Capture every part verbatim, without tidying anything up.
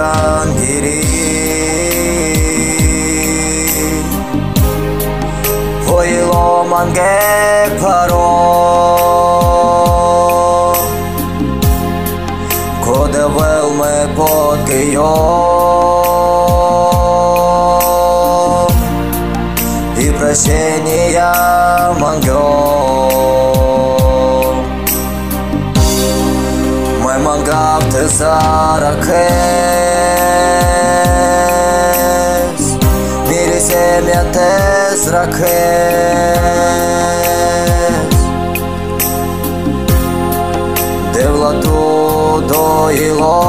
angiri Voilo mange paro Kode velme potkejo И прощения мангро Мой мангав te zarakes Miri semia te zrakes De vlatu doilo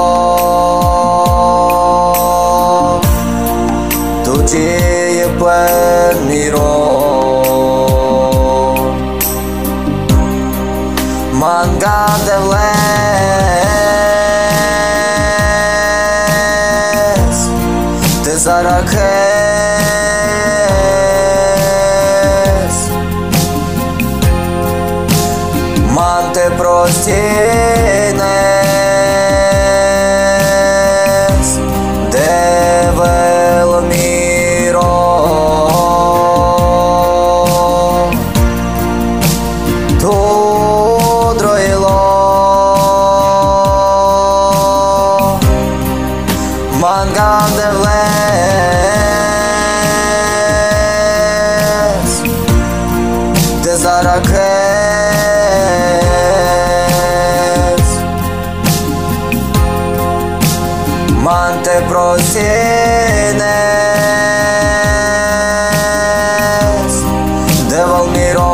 Tu ci e per miro Mangav de vles Te zarakes Man te prostines De vel miro Tu Mangav de vles Te zarakes Man te prostines De vel miro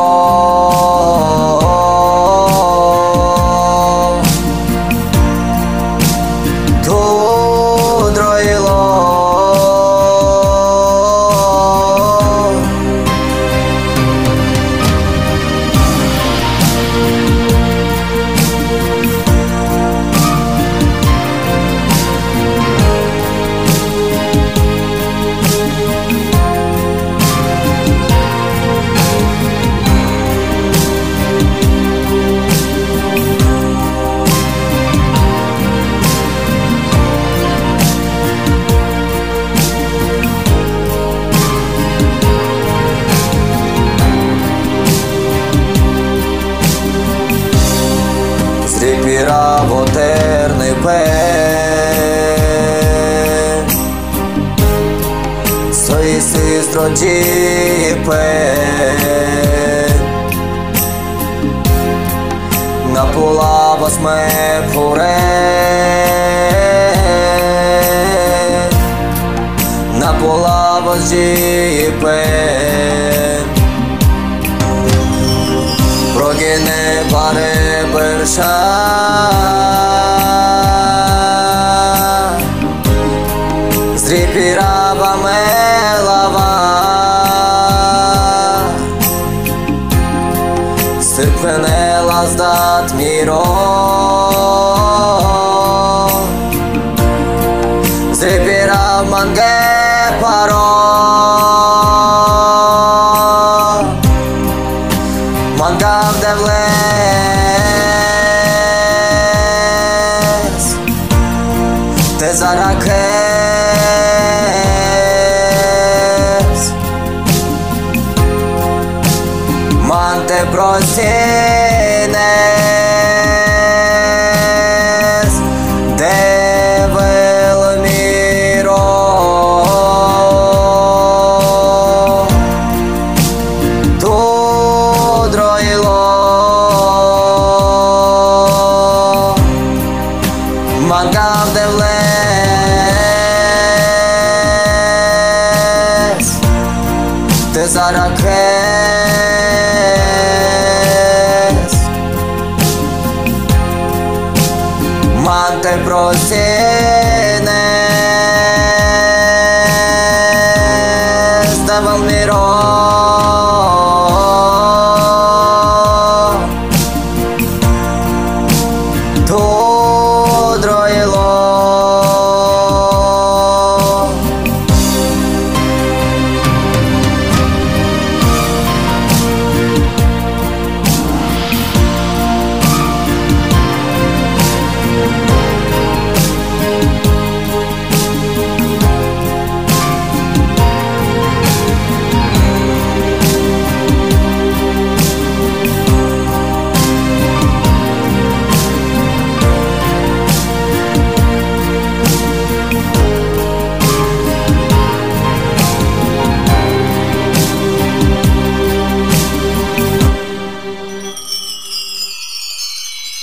Respiravo eterne pe Să-i se strogi pe Napulavas me pure Napulavas jipe Progene pare Berșa Stripirava me lava Sâpene l-a's dat miro Stripirav mange paro Mangav de vles Te zarakes Man te prostines